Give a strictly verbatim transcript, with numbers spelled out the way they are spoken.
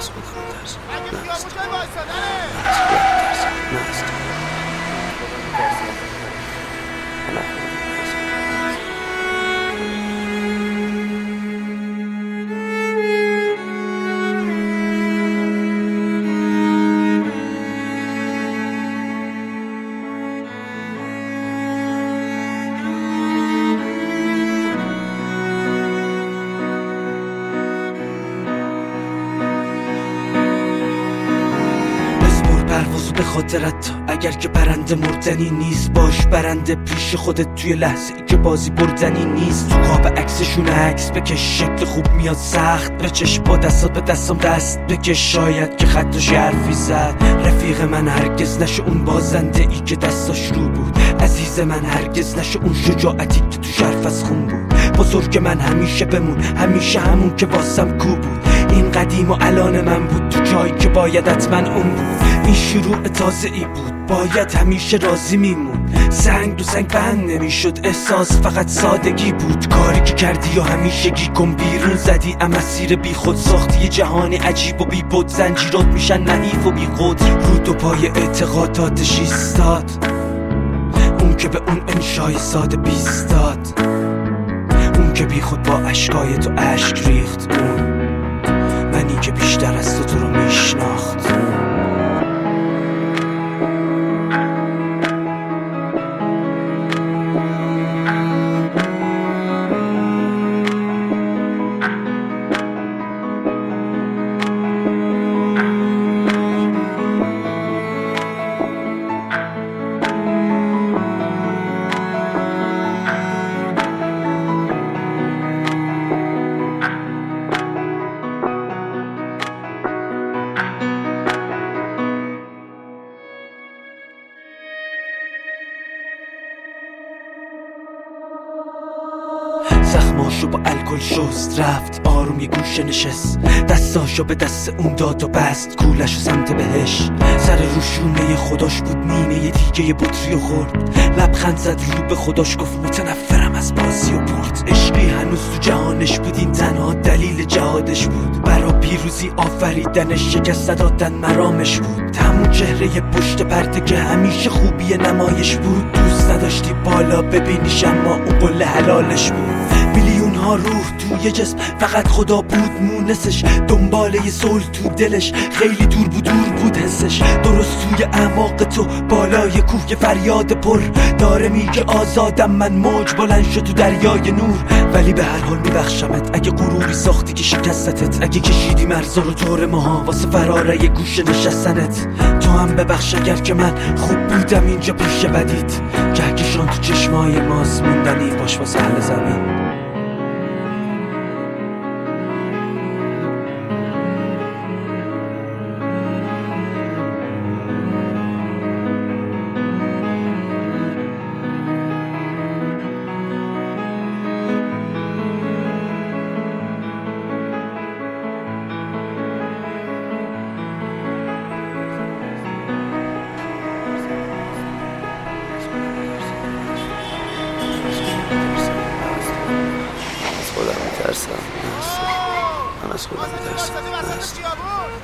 از خودم میترسم، نه از تو، نه از خودم میترسم، نه از تو، من از خودم میترسم. پروازو به خاطرت تا اگر که برنده مردنی نیست، باش برنده پیش خودت توی لحظه ای که بازی بردنی نیست. تو قاب عکسشون عکس بکش، شکل خوب میاد سخت بچش، با دستات به دستم دست بکش، شاید که خطش حرفی زد. رفیق من هرگز نشه اون بازنده ای که دستاش رو بود، عزیز من هرگز نشه اون شجاعتی که تو شرف از خون بود. بزرگ من همیشه بمون، همیشه همون که واسم کو بود. این قدیم و الان من بود تو جایی که باید حتما اون بود. این شروع تازه ای بود، باید همیشه راضی میمون. سنگ دو سنگ بند نمیشد، احساس فقط سادگی بود. کاری که کردی و همیشه گی کن بیرون زدی، اما مسیر بی خود ساختی یه جهانی عجیب و بی بود. زنجیرات میشن نحیف و بی خود، رو دو پای اعتقاداتش ایستاد، اون که به اون انشای ساده بیستاد، اون که بی خود با اشکای تو اشک ریخت، اون منی که بیشتر از تو تو رو میشناخت. زخماشو با الکل شست، رفت آروم یه گوشه نشست، دستاشو به دست اون داد و بست، کولشو سمت بهش. سر روشونه خداش بود، نیمه یه دیگه یه بطری و خورد، لبخند زد رو به خداش گفت متنفرم از بازی و برد. عشقی هنوز تو جهانش بود، این تنها دلیل جهادش بود، برا پیروزی آفریدنش شکست دادن مرامش بود. همون چهره پشت پرده که همیشه خوبی نمایش بود، دوست نداشتی بالا ببینیش اما اون قل حلالش بود. میلیون ها روح توی جسم، فقط خدا بود مونسش، دنبال یه صلح تو دلش، خیلی دور بود دور بود حسش. درست توی اعماق تو بالای کوه یه فریاد پر داره میگه آزادم من، موج بلند شد تو دریای نور. ولی به هر حال میبخشمت اگه غروری ساختی که شکستتت، اگه کشیدی مرزا رو طور ماها واسه فراره یه گوشه نشستنت. تو هم ببخش اگر که من خوب بودم اینجا پیش بدید، کهکشان تو چشمای ماست موندنی باش واسه اهل زمین. خودم میترسم، نه از تو، من از خودم میترسم، نه از تو.